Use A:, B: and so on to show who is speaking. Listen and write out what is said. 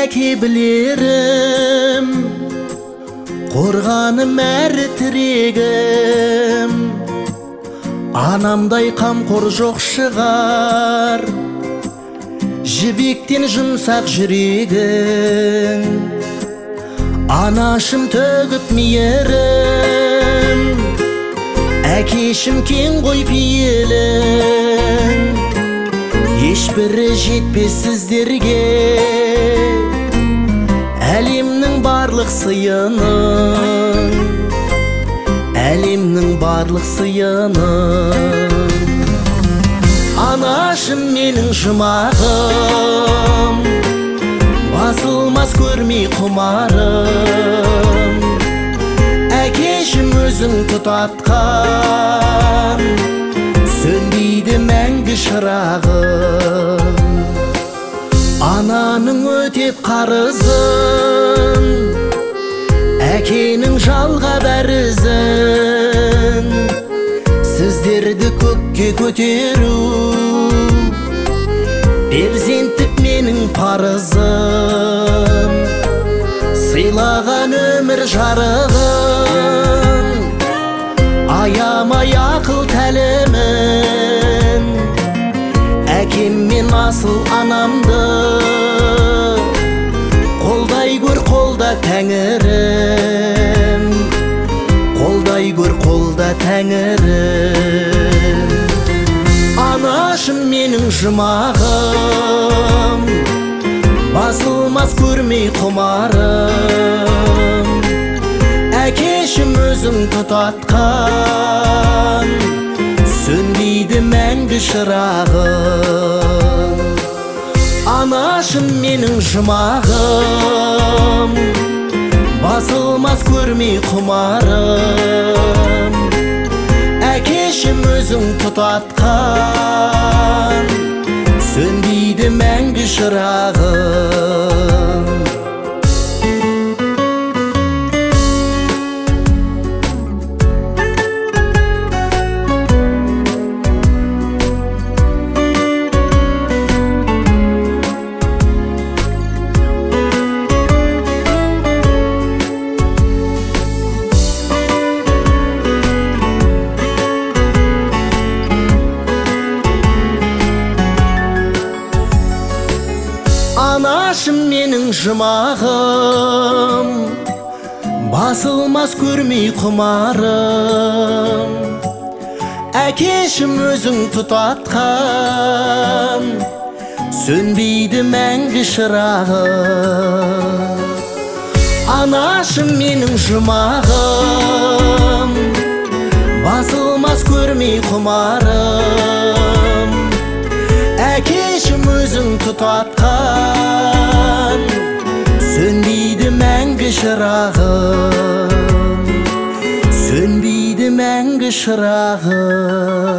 A: әке білерім, қорғаным әрі тірегім. Анамдай қамқор жоқ шығар, жібектен жұмсақ жүрегің. Анашым төгіп мейірім, әкешім кең ғой пейілің. Ешбірі жетпес сіздерге, әлемнің барлық сыйының, әлемнің барлық сыйының. Анашым менің жұмағым, басылмас көрмей құмарым. Әкешім өзің тұтатқан, сөнбейді мәңгі шырағым. Ананың өтеп қарызын, әкенің жалға бәрізін. Сіздерді көкке көтеру, перзенттік менің парызым. Сыйлаған өмір жарығын, аямай ақыл тәлімін. Әкем мен асыл анамды, қолдай көр қолда тәңірім, қолдай көр қолда тәңірім. Анашым менің жұмағым, басылмас көрмей құмарым. Әкешім өзің тұтатқан, сөнбейді мәңгі шырағым. Анашым менің жұмағым, басылмас көрмей құмарым. Әкешім өзің тұтатқан, сөнбейді мәңгі шырағым. Анашым менің жұмағым, басылмас көрмей құмарым. Әкешім өзің тұтатқан, сөнбейді мәңгі шырағым. Анашым менің жұмағым, басылмас көрмей құмарым. Әкешім өзің тұтатқан, сөнбейді мәңгі шырағым, сөнбейді мәңгі шырағым.